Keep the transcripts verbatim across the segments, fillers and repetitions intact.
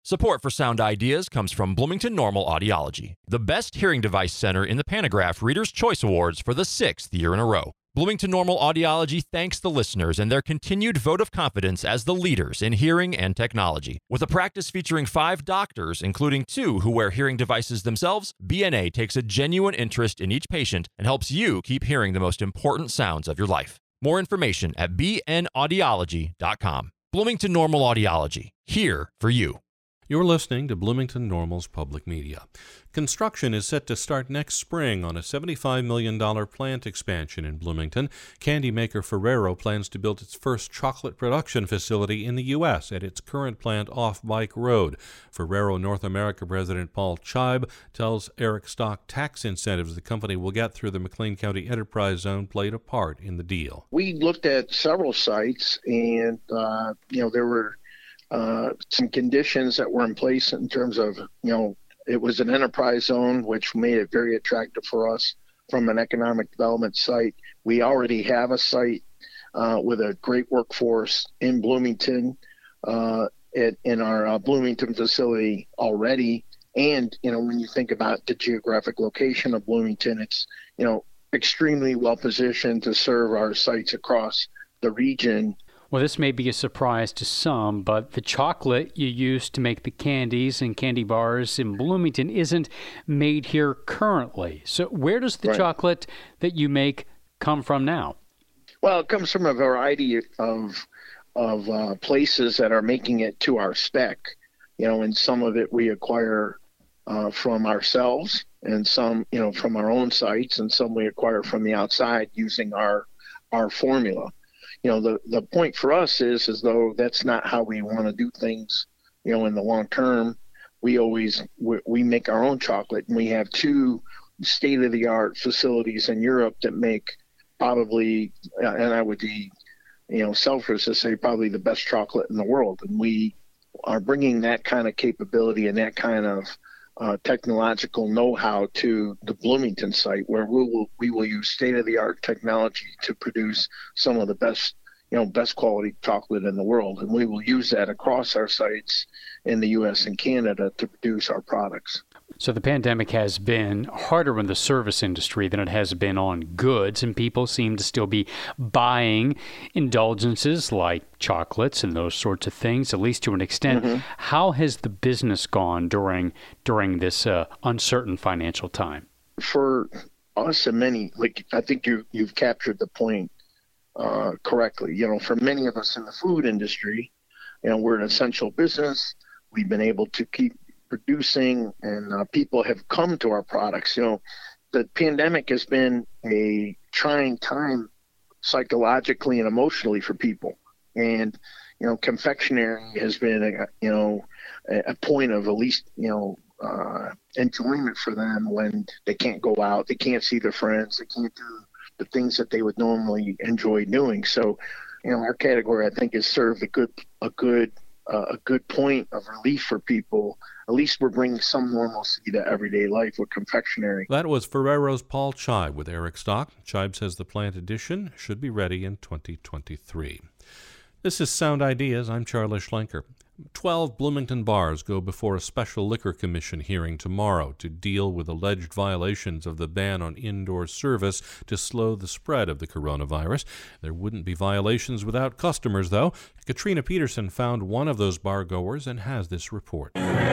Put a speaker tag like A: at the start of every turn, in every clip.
A: Support for Sound Ideas comes from Bloomington Normal Audiology, the best hearing device center in the Panagraph Reader's Choice Awards for the sixth year in a row. Bloomington Normal Audiology thanks the listeners and their continued vote of confidence as the leaders in hearing and technology. With a practice featuring five doctors, including two who wear hearing devices themselves, B N A takes a genuine interest in each patient and helps you keep hearing the most important sounds of your life. More information at b n audiology dot com. Bloomington Normal Audiology, here for you.
B: You're listening to Bloomington Normal's Public Media. Construction is set to start next spring on a seventy-five million dollars plant expansion in Bloomington. Candy maker Ferrero plans to build its first chocolate production facility in the U S at its current plant off Bike Road. Ferrero North America President Paul Scheib tells Eric Stock tax incentives the company will get through the McLean County Enterprise Zone played a part in the deal.
C: We looked at several sites, and uh, you know there were Uh, some conditions that were in place in terms of, you know, it was an enterprise zone, which made it very attractive for us from an economic development site. We already have a site uh, with a great workforce in Bloomington, uh, at, in our uh, Bloomington facility already. And, you know, when you think about the geographic location of Bloomington, it's, you know, extremely well positioned to serve our sites across the region.
D: Well, this may be a surprise to some, but the chocolate you use to make the candies and candy bars in Bloomington isn't made here currently. So where does the right. chocolate that you make come from now?
C: Well, it comes from a variety of of uh, places that are making it to our spec. You know, and some of it we acquire uh, from ourselves, and some, you know, from our own sites, and some we acquire from the outside using our our formula. You know, the, the point for us is as though that's not how we want to do things, you know, in the long term. We always, we, we make our own chocolate, and we have two state-of-the-art facilities in Europe that make probably, uh, and I would be, you know, selfish to say probably the best chocolate in the world. And we are bringing that kind of capability and that kind of uh, technological know-how to the Bloomington site, where we will we will use state-of-the-art technology to produce some of the best, you know, best quality chocolate in the world, and we will use that across our sites in the U S and Canada to produce our products.
D: So the pandemic has been harder on the service industry than it has been on goods, and people seem to still be buying indulgences like chocolates and those sorts of things, at least to an extent. Mm-hmm. How has the business gone during during this uh, uncertain financial time?
C: For us and many, like I think you you've captured the point uh, correctly. You know, for many of us in the food industry, you know, we're an essential business. We've been able to keep producing, and uh, people have come to our products. You know, the pandemic has been a trying time psychologically and emotionally for people. And, you know, confectionery has been, a, you know, a, a point of at least, you know, uh, enjoyment for them when they can't go out, they can't see their friends, they can't do the things that they would normally enjoy doing. So, you know, our category, I think, has served a good, a good, uh, a good point of relief for people. At least we're bringing some normalcy to everyday life with confectionery.
B: That was Ferrero's Paul Scheib with Eric Stock. Scheib says the plant addition should be ready in twenty twenty-three. This is Sound Ideas. I'm Charlie Schlenker. Twelve Bloomington bars go before a special liquor commission hearing tomorrow to deal with alleged violations of the ban on indoor service to slow the spread of the coronavirus. There wouldn't be violations without customers, though. Katrina Peterson found one of those bar goers and has this report.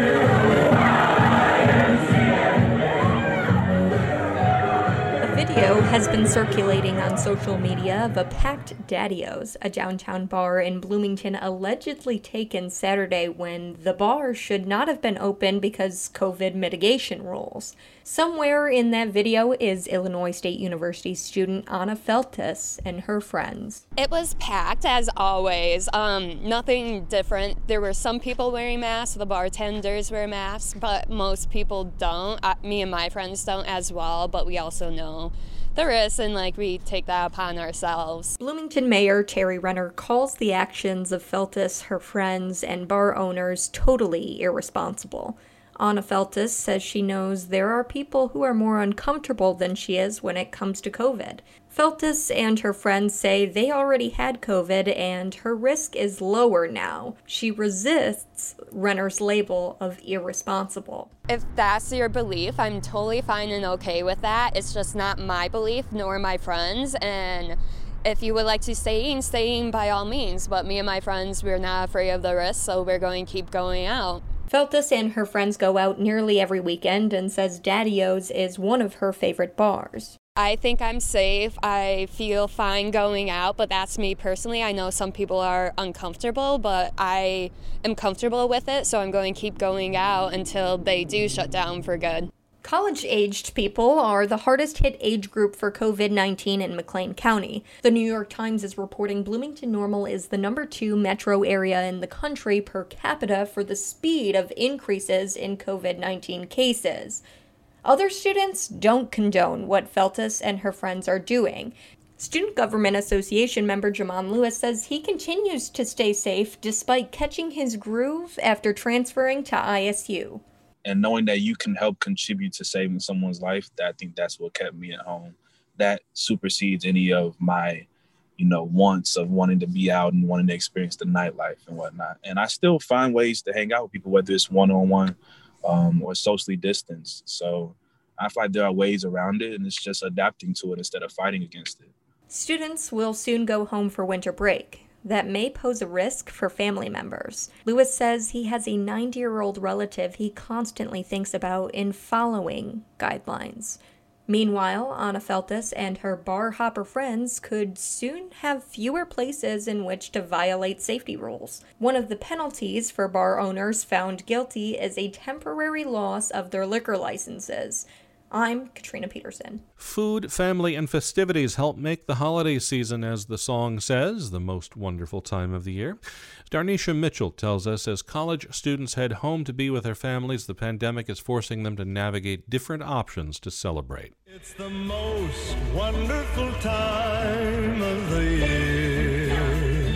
E: Video has been circulating on social media of a packed Daddy-O's, a downtown bar in Bloomington allegedly taken Saturday when the bar should not have been open because COVID mitigation rules. Somewhere in that video is Illinois State University student Anna Feltus and her friends.
F: It was packed as always, um, nothing different. There were some people wearing masks, the bartenders wear masks, but most people don't. Uh, me and my friends don't as well, but we also know the risk, and like we take that upon ourselves.
E: Bloomington Mayor Terry Renner calls the actions of Feltus, her friends, and bar owners totally irresponsible. Anna Feltus says she knows there are people who are more uncomfortable than she is when it comes to COVID. Feltus and her friends say they already had COVID and her risk is lower now. She resists Renner's label of irresponsible.
F: If that's your belief, I'm totally fine and okay with that. It's just not my belief nor my friends, and if you would like to stay in, stay in by all means. But me and my friends, we're not afraid of the risk, so we're going to keep going out.
E: Feltus and her friends go out nearly every weekend and says Daddy-O's is one of her favorite bars.
F: I think I'm safe. I feel fine going out, but that's me personally. I know some people are uncomfortable, but I am comfortable with it, so I'm going to keep going out until they do shut down for good.
E: College-aged people are the hardest-hit age group for COVID nineteen in McLean County. The New York Times is reporting Bloomington Normal is the number two metro area in the country per capita for the speed of increases in COVID nineteen cases. Other students don't condone what Feltus and her friends are doing. Student Government Association member Jamon Lewis says he continues to stay safe despite catching his groove after transferring to I S U.
G: And knowing that you can help contribute to saving someone's life, that I think that's what kept me at home. That supersedes any of my, you know, wants of wanting to be out and wanting to experience the nightlife and whatnot. And I still find ways to hang out with people, whether it's one-on-one um, or socially distanced. So I feel like there are ways around it, and it's just adapting to it instead of fighting against it.
E: Students will soon go home for winter break. That may pose a risk for family members. Lewis says he has a ninety-year-old relative he constantly thinks about in following guidelines. Meanwhile, Anna Feltus and her bar hopper friends could soon have fewer places in which to violate safety rules. One of the penalties for bar owners found guilty is a temporary loss of their liquor licenses. I'm Katrina Peterson.
B: Food, family, and festivities help make the holiday season, as the song says, the most wonderful time of the year. Darnisha Mitchell tells us as college students head home to be with their families, the pandemic is forcing them to navigate different options to celebrate.
H: It's the most wonderful time of the year,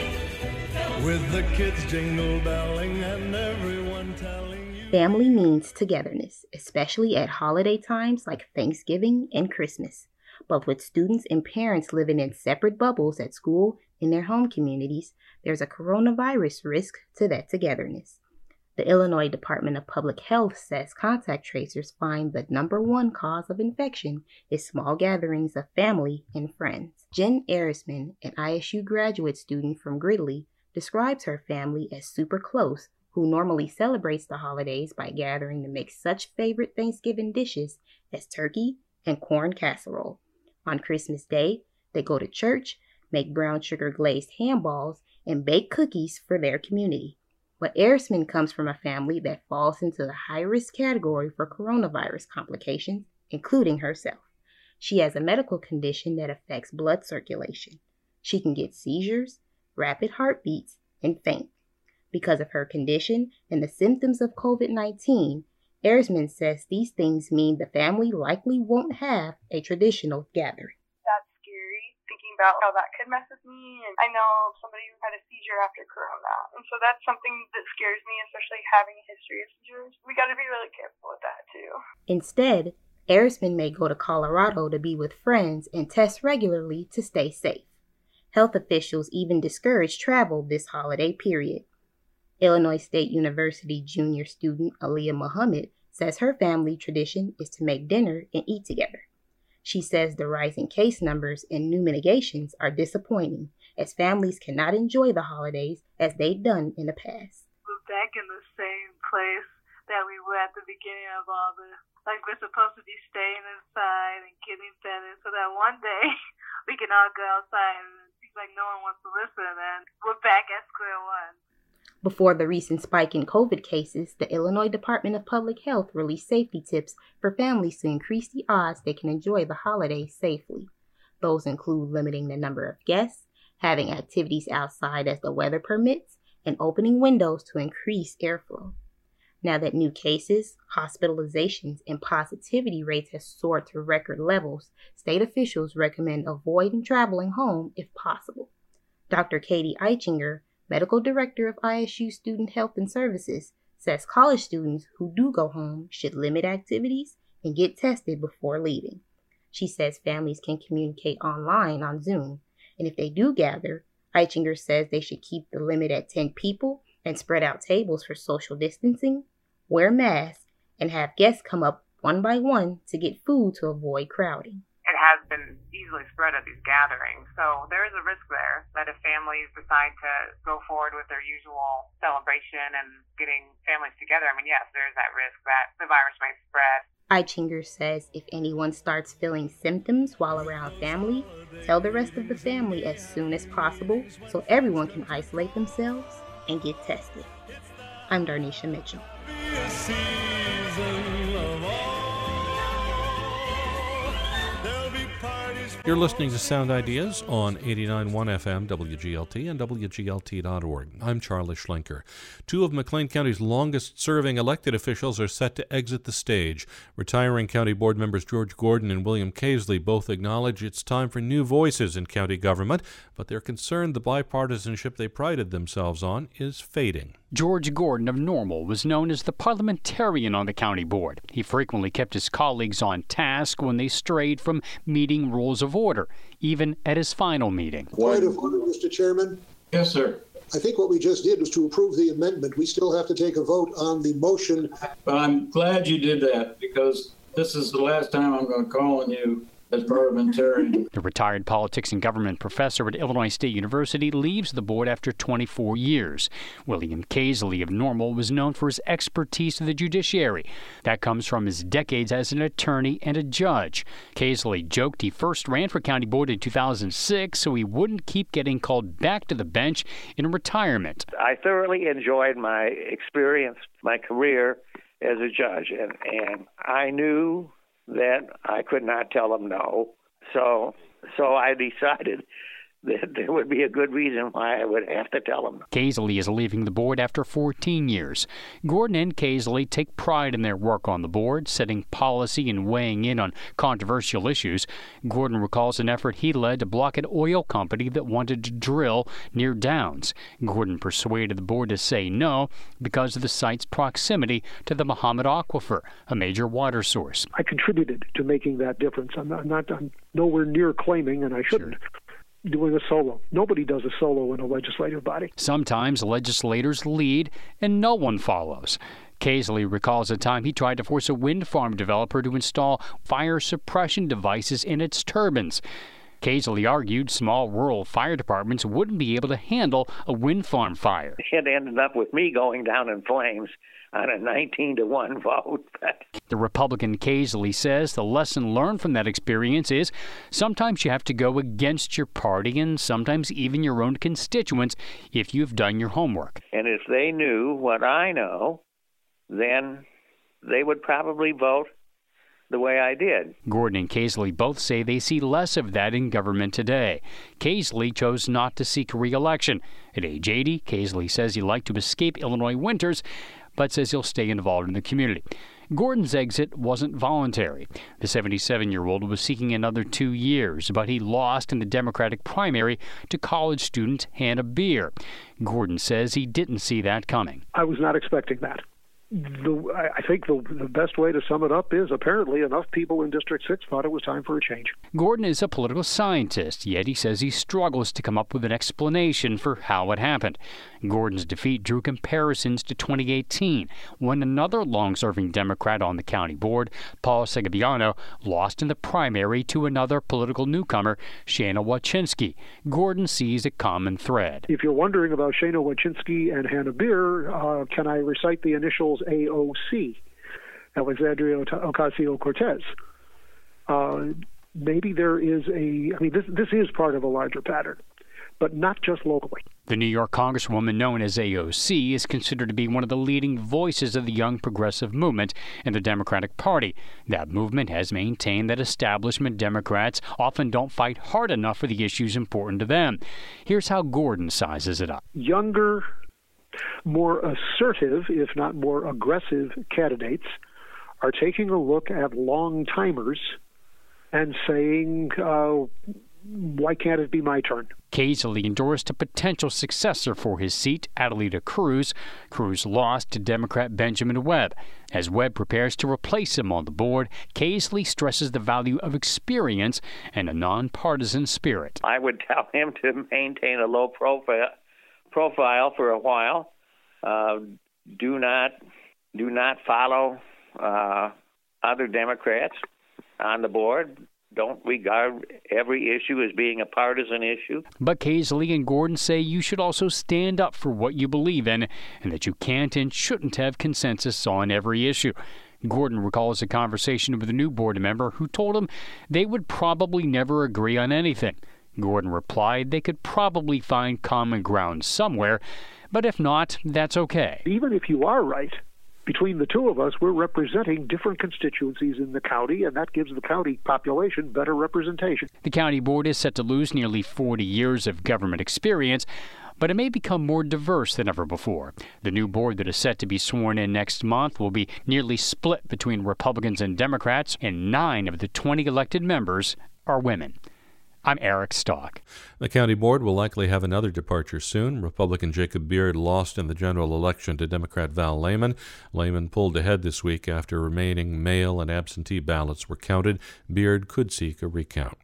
H: with the kids jingle belling and everyone telling.
I: Family means togetherness, especially at holiday times like Thanksgiving and Christmas. But with students and parents living in separate bubbles at school in their home communities, there's a coronavirus risk to that togetherness. The Illinois Department of Public Health says contact tracers find the number one cause of infection is small gatherings of family and friends. Jen Erisman, an I S U graduate student from Gridley, describes her family as super close, who normally celebrates the holidays by gathering to make such favorite Thanksgiving dishes as turkey and corn casserole. On Christmas Day, they go to church, make brown sugar glazed ham balls, and bake cookies for their community. But Erisman comes from a family that falls into the high-risk category for coronavirus complications, including herself. She has a medical condition that affects blood circulation. She can get seizures, rapid heartbeats, and faint. Because of her condition and the symptoms of COVID nineteen, Erisman says these things mean the family likely won't have a traditional gathering.
J: That's scary, thinking about how that could mess with me. And I know somebody who had a seizure after Corona. And so that's something that scares me, especially having a history of seizures. We got to be really careful with that, too.
I: Instead, Erisman may go to Colorado to be with friends and test regularly to stay safe. Health officials even discourage travel this holiday period. Illinois State University junior student Aliyah Muhammad says her family tradition is to make dinner and eat together. She says the rising case numbers and new mitigations are disappointing, as families cannot enjoy the holidays as they've done in the past.
J: We're back in the same place that we were at the beginning of all this. Like, we're supposed to be staying inside and getting better so that one day we can all go outside, and it seems like no one wants to listen, and we're back at square one.
I: Before the recent spike in COVID cases, the Illinois Department of Public Health released safety tips for families to increase the odds they can enjoy the holidays safely. Those include limiting the number of guests, having activities outside as the weather permits, and opening windows to increase airflow. Now that new cases, hospitalizations, and positivity rates have soared to record levels, state officials recommend avoiding traveling home if possible. Doctor Katie Eichinger, Medical Director of I S U Student Health and Services, says college students who do go home should limit activities and get tested before leaving. She says families can communicate online on Zoom, and if they do gather, Eichinger says they should keep the limit at ten people and spread out tables for social distancing, wear masks, and have guests come up one by one to get food to avoid crowding.
K: It has been easily spread at these gatherings, so there is a risk there that if families decide to go forward with their usual celebration and getting families together, I mean, yes, there is that risk that the virus may spread.
I: Eichinger says if anyone starts feeling symptoms while around family, tell the rest of the family as soon as possible so everyone can isolate themselves and get tested. I'm Darnisha Mitchell.
B: You're listening to Sound Ideas on eighty-nine point one F M W G L T and W G L T dot org. I'm Charlie Schlenker. Two of McLean County's longest-serving elected officials are set to exit the stage. Retiring county board members George Gordon and William Casely both acknowledge it's time for new voices in county government, but they're concerned the bipartisanship they prided themselves on is fading.
D: George Gordon of Normal was known as the parliamentarian on the county board. He frequently kept his colleagues on task when they strayed from meeting rules of order, even at his final meeting.
L: Point of order, Mister Chairman.
M: Yes, sir.
L: I think what we just did was to approve the amendment. We still have to take a vote on the motion.
M: Well, I'm glad you did that because this is the last time I'm going to call on you as parliamentarian.
D: The retired politics and government professor at Illinois State University leaves the board after twenty-four years. William Casely of Normal was known for his expertise in the judiciary. That comes from his decades as an attorney and a judge. Casely joked he first ran for county board in two thousand six so he wouldn't keep getting called back to the bench in retirement.
N: I thoroughly enjoyed my experience, my career as a judge, and, and I knew that I could not tell them no. So so I decided that there would be a good reason why I would have to tell them.
D: Casely is leaving the board after fourteen years. Gordon and Casely take pride in their work on the board, setting policy and weighing in on controversial issues. Gordon recalls an effort he led to block an oil company that wanted to drill near Downs. Gordon persuaded the board to say no because of the site's proximity to the Muhammad Aquifer, a major water source.
O: I contributed to making that difference. I'm not, I'm not I'm nowhere near claiming, and I shouldn't. Sure. Doing a solo. Nobody does a solo in a legislative body.
D: Sometimes legislators lead and no one follows. Casely recalls a time he tried to force a wind farm developer to install fire suppression devices in its turbines. Casely argued small rural fire departments wouldn't be able to handle a wind farm fire.
N: It ended up with me going down in flames on a nineteen to one vote.
D: The Republican Casely says the lesson learned from that experience is sometimes you have to go against your party and sometimes even your own constituents if you've done your homework.
N: And if they knew what I know, then they would probably vote the way I did.
D: Gordon and Casely both say they see less of that in government today. Casely chose not to seek re-election. At age eighty, Casely says he'd like to escape Illinois winters, but says he'll stay involved in the community. Gordon's exit wasn't voluntary. The seventy-seven-year-old was seeking another two years, but he lost in the Democratic primary to college student Hannah Beer. Gordon says he didn't see that coming.
O: I was not expecting that. The, I think the, the best way to sum it up is apparently enough people in District six thought it was time for a change.
D: Gordon is a political scientist, yet he says he struggles to come up with an explanation for how it happened. Gordon's defeat drew comparisons to twenty eighteen, when another long-serving Democrat on the county board, Paul Segoviano, lost in the primary to another political newcomer, Shana Wachinsky. Gordon sees a common thread.
O: If you're wondering about Shana Wachinsky and Hannah Beer, uh, can I recite the initials A O C, Alexandria Ocasio-Cortez? Uh, maybe there is a, I mean, this, this is part of a larger pattern, but not just locally.
D: The New York Congresswoman known as A O C is considered to be one of the leading voices of the young progressive movement in the Democratic Party. That movement has maintained that establishment Democrats often don't fight hard enough for the issues important to them. Here's how Gordon sizes it up.
O: Younger, more assertive, if not more aggressive candidates are taking a look at long-timers and saying, uh, why can't it be my turn?
D: Casely endorsed a potential successor for his seat, Adelita Cruz. Cruz lost to Democrat Benjamin Webb. As Webb prepares to replace him on the board, Casely stresses the value of experience and a nonpartisan spirit.
N: I would tell him to maintain a low profile profile for a while. Uh, do not do not follow uh, other Democrats on the board. Don't regard every issue as being a partisan issue.
D: But Casely and Gordon say you should also stand up for what you believe in and that you can't and shouldn't have consensus on every issue. Gordon recalls a conversation with a new board member who told him they would probably never agree on anything. Gordon replied they could probably find common ground somewhere, but if not, that's okay.
O: Even if you are right, between the two of us, we're representing different constituencies in the county, and that gives the county population better representation.
D: The county board is set to lose nearly forty years of government experience, but it may become more diverse than ever before. The new board that is set to be sworn in next month will be nearly split between Republicans and Democrats, and nine of the twenty elected members are women. I'm Eric Stock.
B: The county board will likely have another departure soon. Republican Jacob Beard lost in the general election to Democrat Val Lehman. Lehman pulled ahead this week after remaining mail and absentee ballots were counted. Beard could seek a recount.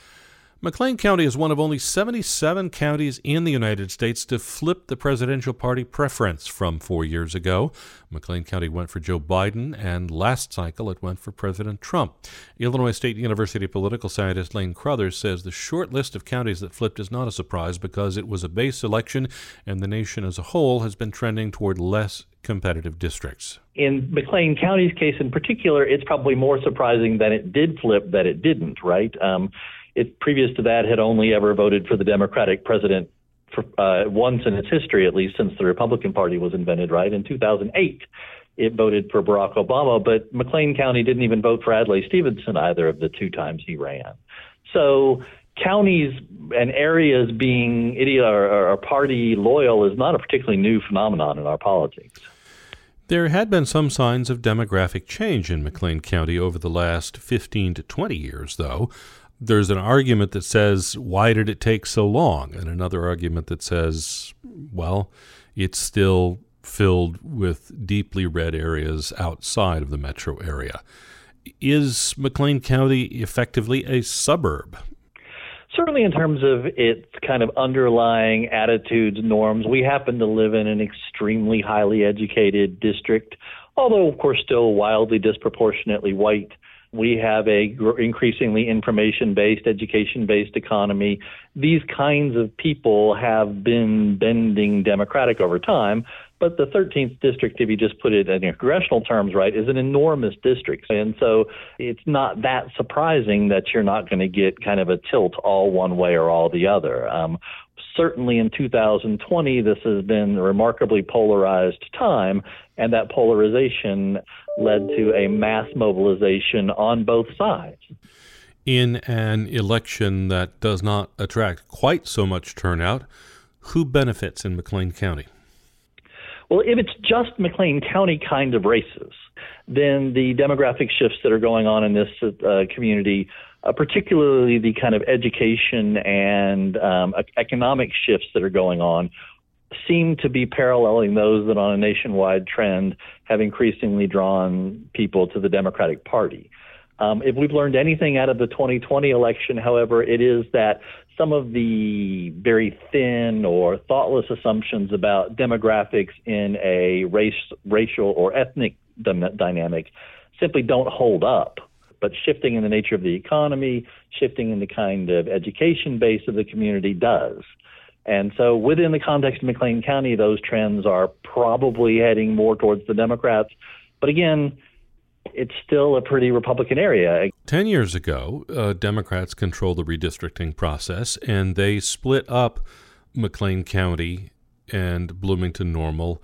B: McLean County is one of only seventy-seven counties in the United States to flip the presidential party preference from four years ago. McLean County went for Joe Biden, and last cycle it went for President Trump. Illinois State University political scientist Lane Crothers says the short list of counties that flipped is not a surprise because it was a base election, and the nation as a whole has been trending toward less competitive districts.
P: In McLean County's case in particular, it's probably more surprising that it did flip that it didn't, right? Um, It, previous to that, had only ever voted for the Democratic president for, uh, once in its history, at least since the Republican Party was invented, right? In two thousand eight, it voted for Barack Obama, but McLean County didn't even vote for Adlai Stevenson either of the two times he ran. So counties and areas being idiot or, or party loyal is not a particularly new phenomenon in our politics.
B: There had been some signs of demographic change in McLean County over the last fifteen to twenty years, though. There's an argument that says, why did it take so long? And another argument that says, well, it's still filled with deeply red areas outside of the metro area. Is McLean County effectively a suburb?
P: Certainly in terms of its kind of underlying attitudes, norms. We happen to live in an extremely highly educated district, although, of course, still wildly disproportionately white. We have a gr- increasingly information-based, education-based economy. These kinds of people have been bending Democratic over time, but the thirteenth district, if you just put it in congressional terms, right, is an enormous district. And so it's not that surprising that you're not going to get kind of a tilt all one way or all the other. Um, certainly in two thousand twenty, this has been a remarkably polarized time, and that polarization led to a mass mobilization on both sides.
B: In an election that does not attract quite so much turnout, who benefits in McLean County?
P: Well, if it's just McLean County kind of races, then the demographic shifts that are going on in this uh, community, uh, particularly the kind of education and um, economic shifts that are going on, seem to be paralleling those that on a nationwide trend have increasingly drawn people to the Democratic Party. Um, if we've learned anything out of the twenty twenty election, however, it is that some of the very thin or thoughtless assumptions about demographics in a race, racial or ethnic dy- dynamic simply don't hold up. But shifting in the nature of the economy, shifting in the kind of education base of the community does. And so within the context of McLean County, those trends are probably heading more towards the Democrats. But again, it's still a pretty Republican area.
B: Ten years ago, uh, Democrats controlled the redistricting process, and they split up McLean County and Bloomington Normal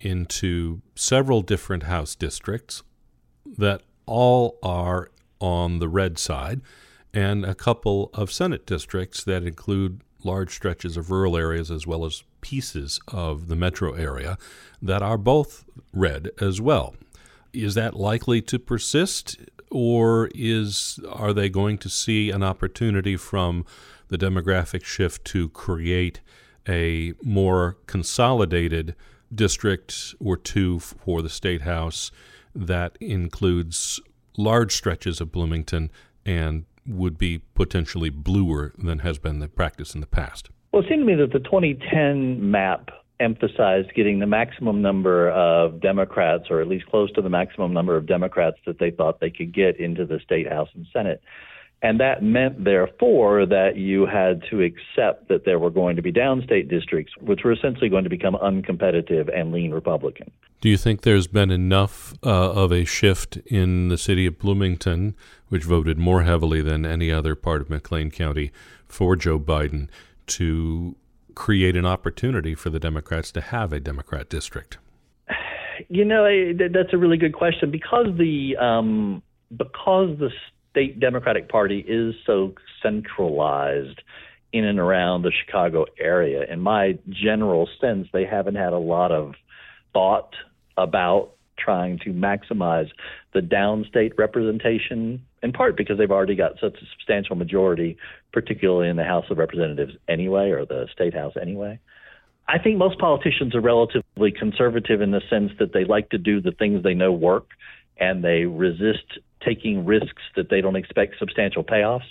B: into several different House districts that all are on the red side, and a couple of Senate districts that include large stretches of rural areas as well as pieces of the metro area that are both red as well. Is that likely to persist, or is are they going to see an opportunity from the demographic shift to create a more consolidated district or two for the State House that includes large stretches of Bloomington and would be potentially bluer than has been the practice in the past?
P: Well, it seemed to me that the twenty ten map emphasized getting the maximum number of Democrats, or at least close to the maximum number of Democrats that they thought they could get into the State House and Senate. And that meant, therefore, that you had to accept that there were going to be downstate districts, which were essentially going to become uncompetitive and lean Republican.
B: Do you think there's been enough uh, of a shift in the city of Bloomington, which voted more heavily than any other part of McLean County for Joe Biden, to create an opportunity for the Democrats to have a Democrat district?
P: You know, that's a really good question. Because the um, because the state Democratic Party is so centralized in and around the Chicago area, in my general sense, they haven't had a lot of thought about trying to maximize the downstate representation, in part because they've already got such a substantial majority, particularly in the House of Representatives anyway, or the State House anyway. I think most politicians are relatively conservative in the sense that they like to do the things they know work, and they resist taking risks that they don't expect substantial payoffs.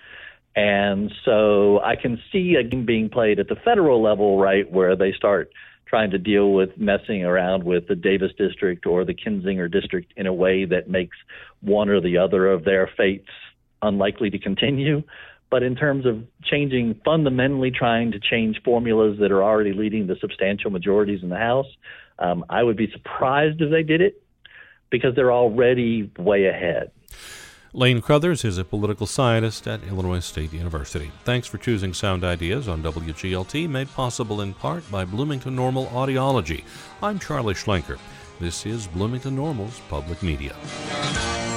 P: And so I can see a game being played at the federal level, right, where they start trying to deal with messing around with the Davis district or the Kinzinger district in a way that makes one or the other of their fates unlikely to continue. But in terms of changing, fundamentally trying to change formulas that are already leading to substantial majorities in the House, um, I would be surprised if they did it, because they're already way ahead.
B: Lane Crothers is a political scientist at Illinois State University. Thanks for choosing Sound Ideas on W G L T, made possible in part by Bloomington Normal Audiology. I'm Charlie Schlenker. This is Bloomington Normal's Public Media.